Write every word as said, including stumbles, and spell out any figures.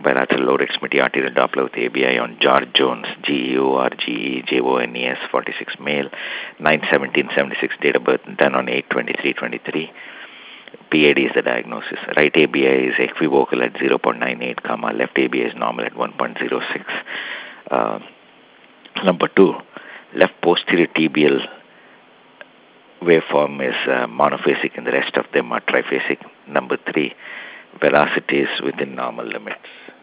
bilateral lower extremity arterial Doppler with A B I on George Jones, G E O R G E J O N E S, forty-six male, nine seventeen seventy-six date of birth, done on eight twenty-three twenty-three. P A D is the diagnosis. Right A B I is equivocal at zero point nine eight, comma, left A B I is normal at one point zero six. Uh, number two, left posterior tibial waveform is uh, monophasic and the rest of them are triphasic. Number three, velocity is within normal limits.